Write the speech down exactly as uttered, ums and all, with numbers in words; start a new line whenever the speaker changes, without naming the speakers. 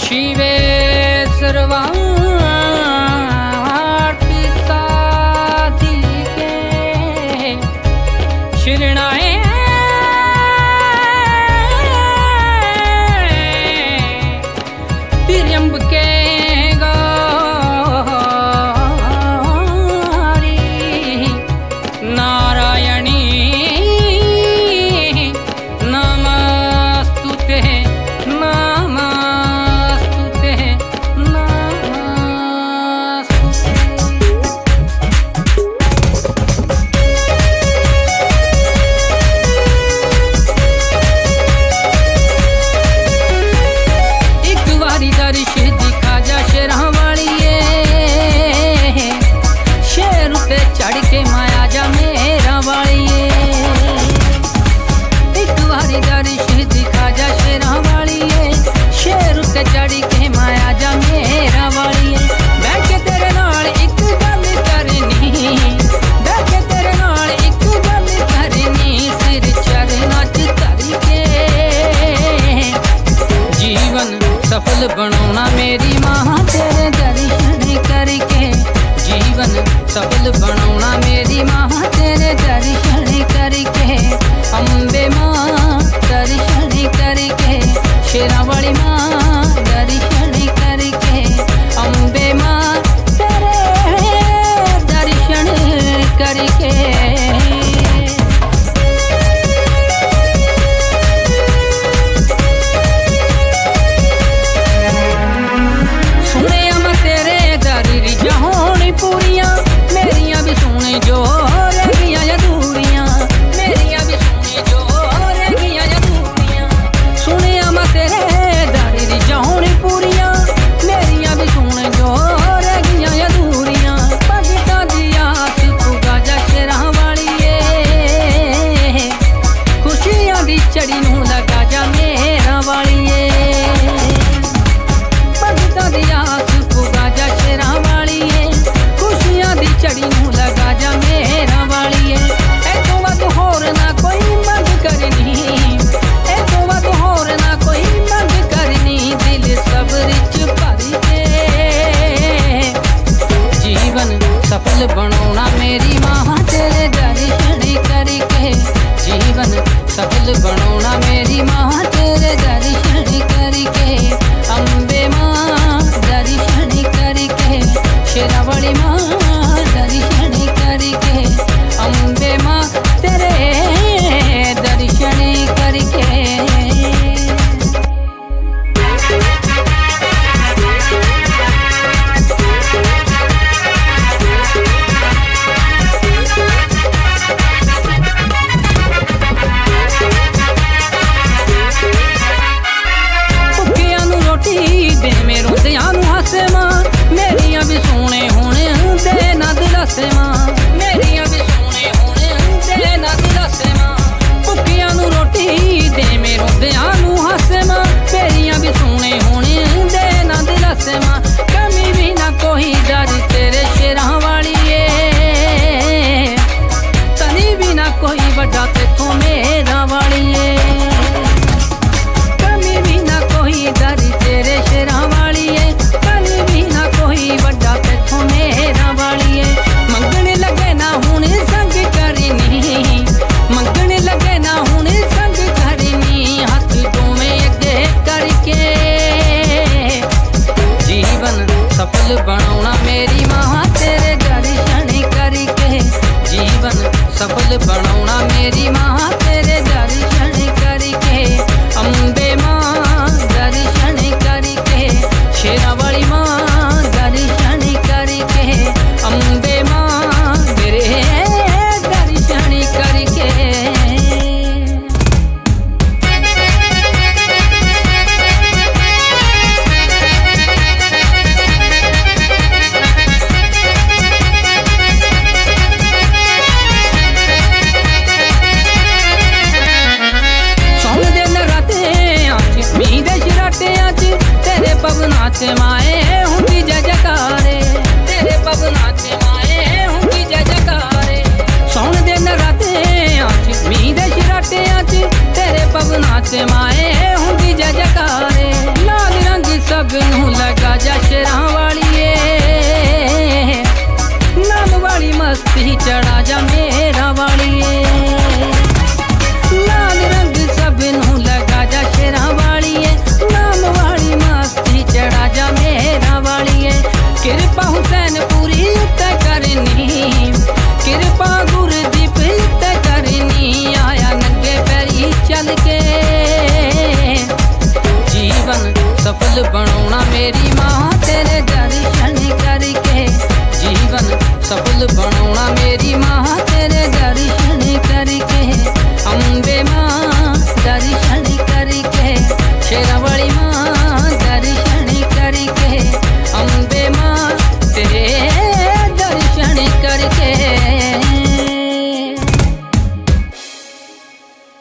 शिवे सर्वार्थ साधिके शरणाए त्र्यंबके गौरी नारायणी नमस्तुते नमस्तुते नमस्तुते। एक बारी दर्श दिखा जा शेरां वालिए, शेर उते चढ़ के माया जा मेरा वालिए। एक बारी दर्श दिखा जा शेरां वालिए, शेर उते चढ़ के माया जा मेरा वालिए। बैठ के तेरे नाल एक गल करनी, बैठ के तेरे नाल एक गल करनी, सिर चरना च धर के जीवन सफल बनाना मेरी मां तेरे दर्शन करके। जीवन सफल बनाना मेरी मां तेरे दर्शन करके। अम्बे मां दर्शन करके, शेरां वाली मां दर्शन करके। अम्बे मां तेरे दर्शन करके। सुने मैं तेरे दर रिझां होनी पूरियां, मेरियां भी सुने जो रह गईयां अधूरियां, मेरियां भी सुने जो रह गईयां अधूरियां। सुने मैं तेरे दर रिझां होनी पूरियां, मेरियां भी सुने जो रह गईयां अधूरियां। भगतां दी आस पुगा जा शेरां वालिए, खुशियां दी चढ़ी नूं लगा जा मेरा वालिए। भगतां दी आस पुगा जा शेरां वालिए, खुशियां दी चढ़ी नूं लगा जा मेरा वालिए। ए तो वध होर ना कोई मंग करनी, ए तो वध होर ना कोई मंग करनी, दिल सब्र च भर के जीवन सफल बनाना मेरी मां तेरे दर्शन करके। जीवन सफल बनाना मेरी मां तेरे दर्शन करके। अम्बे मां दर्शन करके, शेरां वाली मां दर्शन करके। अम्बे मां तेरे दर्शन करके। भुखियां नूं रोटी दे में रोंदियां नूं हासे मां, मेरियां भी सोने होने दे ना दिलासे मां, मेरियां भी सोने होने दे ना दिलासे मां। भुखियां नूं रोटी दे में रोंदियां नूं हासे मां, मेरियां भी सोने होने दे ना दिलासे मां। कमी भी ना कोई डर तेरे शेरां वालिए, तनी भी ना कोई बड़ा तेथों मेरा वालिए। कमी भी ना कोई डर तेरे शेरां वालिए, तनी भी ना कोई बड़ा तेथों मेरा वालिए। मंगने लगे ना हुण संग करनी, मंगने लगे ना हुण संग करनी, हाथ दोवें अगे करके जीवन सफल बनाना मेरी मां तेरे दर्शन करके। जीवन सफल बनाना मेरी मां तेरे दर्शन करके। अम्बे मां दर्शन करके, शेरां वाली मां दर्शन करके। अम्बे मां तेरे दर्शन करके। पवना च माए हुंदी जय जयकारे, तेरे पवना च माए हुंदी जय जयकारे। सौण दे नरातियां च मींह दे शराटियां च तेरे पवना च माए हुंदी जय जयकारे। लाल रंग सब पग नूं लगा जा शेरां वालिए, नाम वाली मस्ती चढ़ा जा मेरा वालिए। लाल रंग सब नूं लगा जा शेरां वालिए, नाम वाली मस्ती चढ़ा जा मेरा वालिए। कृपा हुसैन पूरी उत्ते करनी, कृपा गुरदीप उत्ते करनी, आया नंगे पैरी चल के जीवन सफल बनाना मेरी मां।